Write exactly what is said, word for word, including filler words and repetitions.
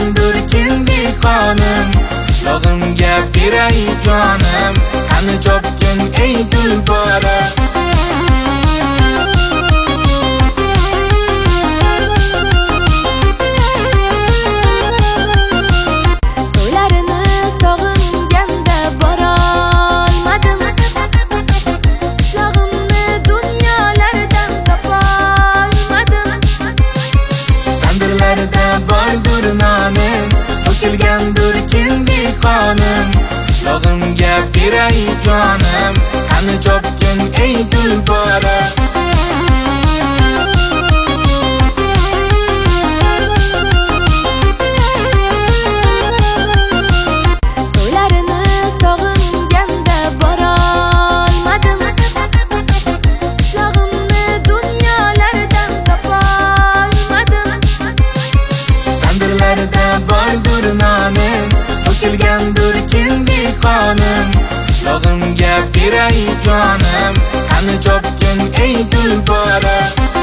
To'kilgandir kendi qonim, qishlog'imga beray jonim, qani chopgin ey gulbora. Bordur nonim, to'kilgandir kendi qonim, qishlog'imga beray jonim, qani chopgin ey gulbora. To'ylarini sog'inganda borolmadim, qishlog'imni dunyolardan topolmadim. Bordur nonim, to'kilgandir kendi qonim, qishlog'imga beray jonim, qani chopgin ey gulbora.